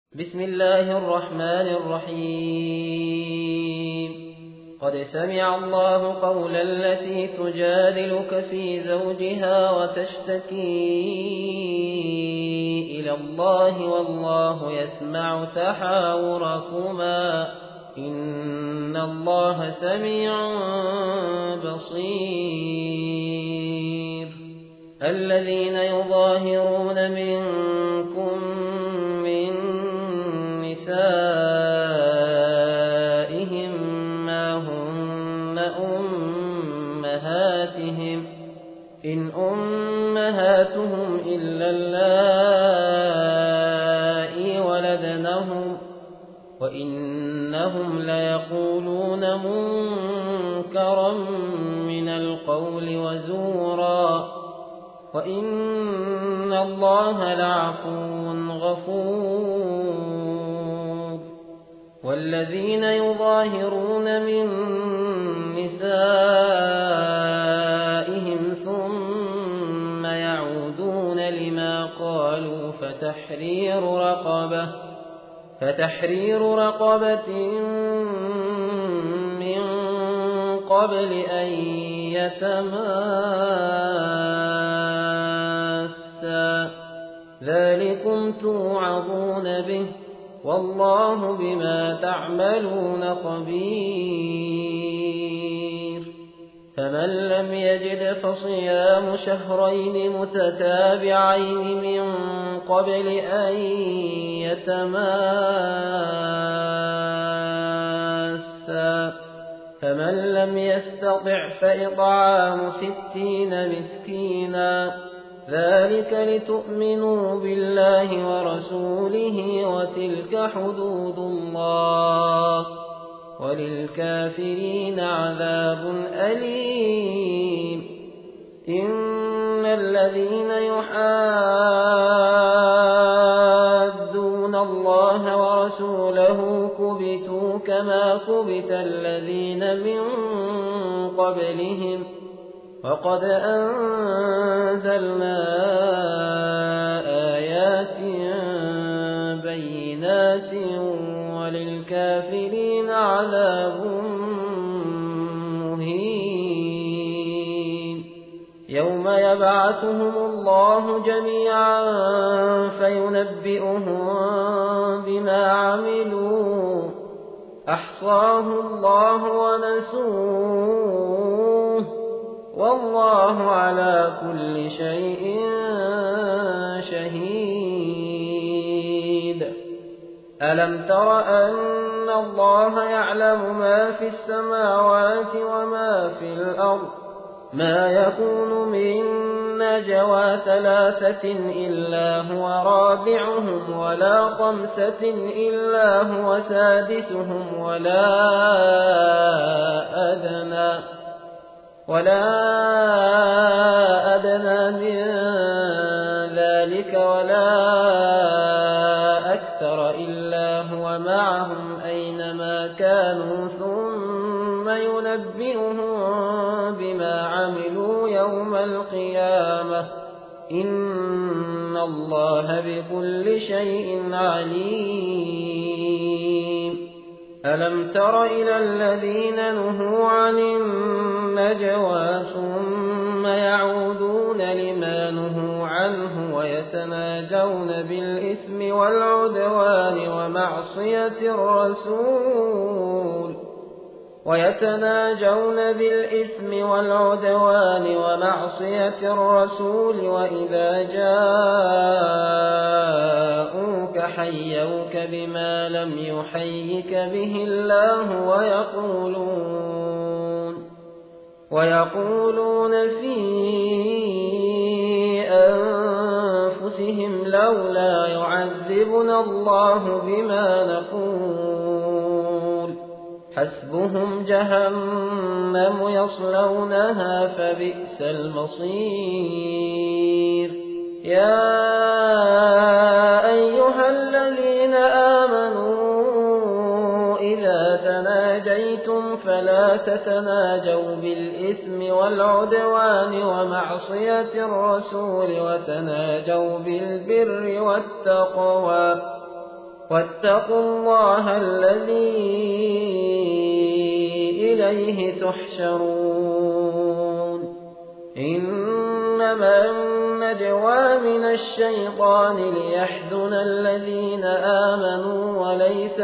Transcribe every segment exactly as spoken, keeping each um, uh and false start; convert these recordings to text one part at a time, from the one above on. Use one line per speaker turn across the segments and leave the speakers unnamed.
بسم الله الرحمن الرحيم قد سمع الله قول التي تجادلك في زوجها وتشتكي إلى الله والله يسمع تحاوركما إن الله سميع بصير الذين يظاهرون منكم من نسائهم ما هن أمهاتهم إن أمهاتهم إلا اللائي ولدنهم وإنهم ليقولون منكرا من القول وزورا وإن الله لعفو غفور والذين يظاهرون من نسائهم ثم يعودون لما قالوا فتحرير رقبة فتحرير رقبة من قبل أن يتماسا ذلكم توعظون به والله بما تعملون خبير فمن لم يجد فصيام شهرين متتابعين من قبل أن يتماسا فمن لم يستطع فإطعام ستين مسكينا ذلك لتؤمنوا بالله ورسوله وتلك حدود الله وللكافرين عذاب أليم إن الذين يحادون الله ورسوله كبتوا كما كبت الذين من قبلهم وقد أنزلنا آيات بينات وللكافرين عذاب مهين يوم يبعثهم الله جميعا فينبئهم بما عملوا أحصاه الله ونسوه والله على كل شيء شهيد ألم تر أن الله يعلم ما في السماوات وما في الأرض ما يكون من نجوى ثلاثة إلا هو رابعهم ولا خمسة إلا هو سادسهم ولا أدنى ولا أدنى من ذلك ولا أكثر إلا هو معهم أينما كانوا ثم ينبئهم بما عملوا يوم القيامة إن الله بكل شيء عليم ألم تر إلى الذين نهوا عن النجوى ثم يعودون لما نهوا عنه ويتناجون بالإثم والعدوان ومعصية الرسول ويتناجون بالإثم والعدوان ومعصية الرسول وإذا جاءوك حيوك بما لم يحيك به الله ويقولون ويقولون في أنفسهم لولا يعذبنا الله بما نقول حسبهم جهنم يصلونها فبئس المصير يا أيها الذين آمنوا إذا تناجيتم فلا تتناجوا بالإثم والعدوان ومعصية الرسول وتناجوا بالبر والتقوى واتقوا الله الذي إليه تحشرون إنما النجوى من الشيطان ليحزن الذين آمنوا وليس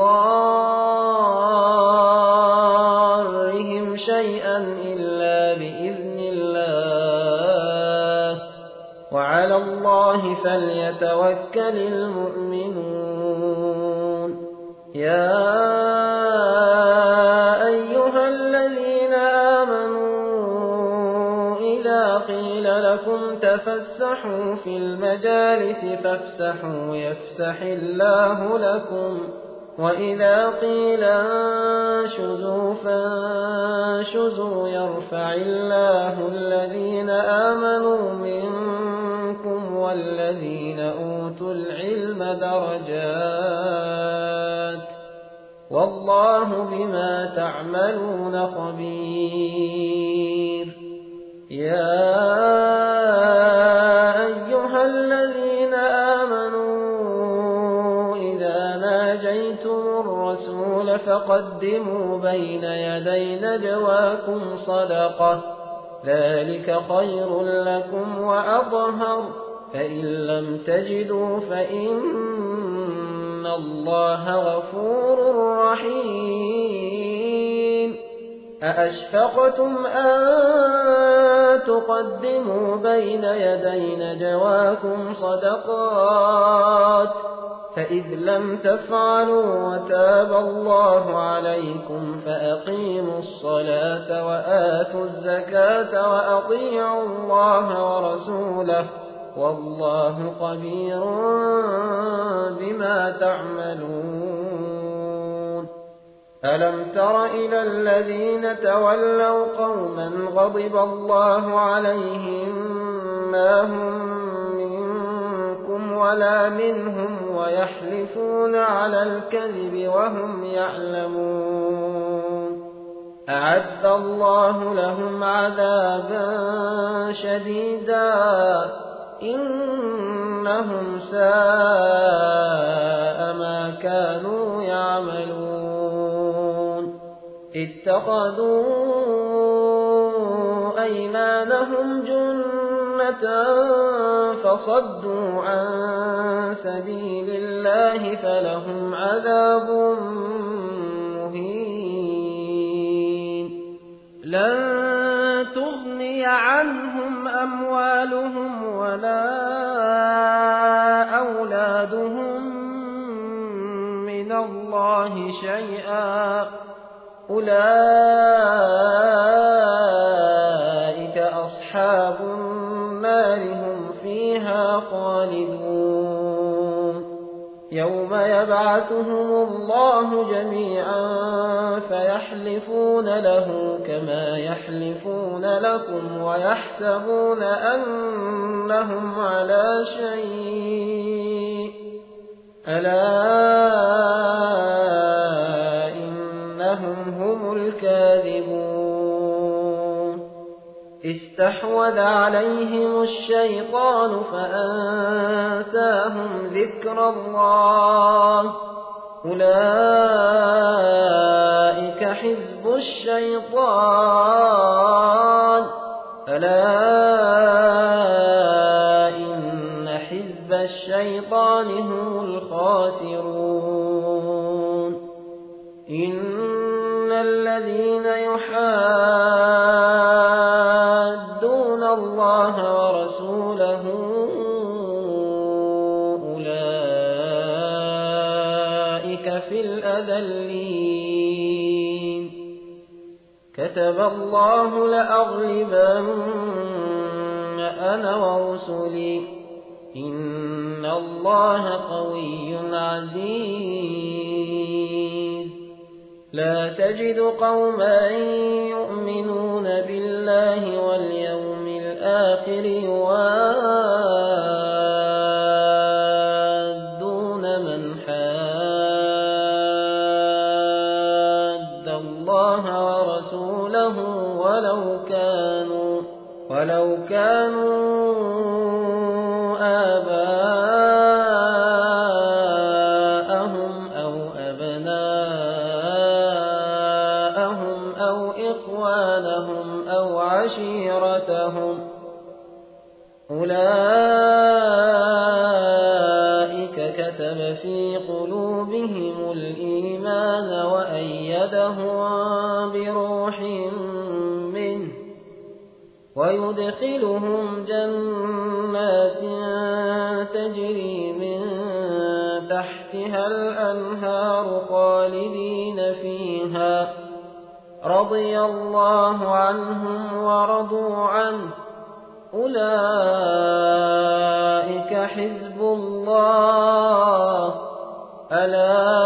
بضارهم شيئا إلا بإذن الله وعلى الله فليتوكل المؤمنون يا أيها الذين آمنوا إذا قيل لكم تفسحوا في المجالس فافسحوا يفسح الله لكم وإذا قيل انشزوا فانشزوا يرفع الله الذين آمنوا منكم والذين أوتوا العلم درجات والله بما تعملون خبير يا أيها الذين آمنوا إذا ناجيتم الرسول فقدموا بين يدي نجواكم صدقة ذلك خير لكم وأطهر فإن لم تجدوا فإن الله غفور رحيم أأشفقتم أن تقدموا بين يدي نجواكم صدقات فإذ لم تفعلوا وتاب الله عليكم فأقيموا الصلاة وآتوا الزكاة وأطيعوا الله ورسوله والله خبير بما تعملون ألم تر إلى الذين تولوا قوما غضب الله عليهم ما هم منكم ولا منهم ويحلفون على الكذب وهم يعلمون أعد الله لهم عذابا شديدا إنهم ساء ما كانوا يعملون اتخذوا أيمانهم جنة فصدوا عن سبيل الله فلهم عذاب مهين لن تغني عنهم أموالهم ولا أولادهم من الله شيئا أولئك أصحاب النار هم فيها خالدون يوم يبعثهم الله جميعا فيحلفون له كما يحلفون لكم ويحسبون أنهم على شيء ألا إنهم هم الكاذبون استحوذ عليهم الشيطان فأنساهم ذكر الله أولئك حزب الشيطان ألا إن حزب الشيطان هم الخاسرون إن الذين يحادون الله ورسوله أولئك في الأذلين كتب الله لأغلبن أنا ورسلي إن الله قوي عزيز لا تجد قوما يؤمنون بالله واليوم الآخر يوادون من حاد الله ورسوله ولو كانوا ولو كانوا آباءهم وعشيرتهم أولئك كتب في قلوبهم الإيمان وأيدهم بروح منه ويدخلهم جنات تجري من تحتها الأنهار خالدين فيها رضي الله عنهم ورضوا عنه أولئك حزب الله ألا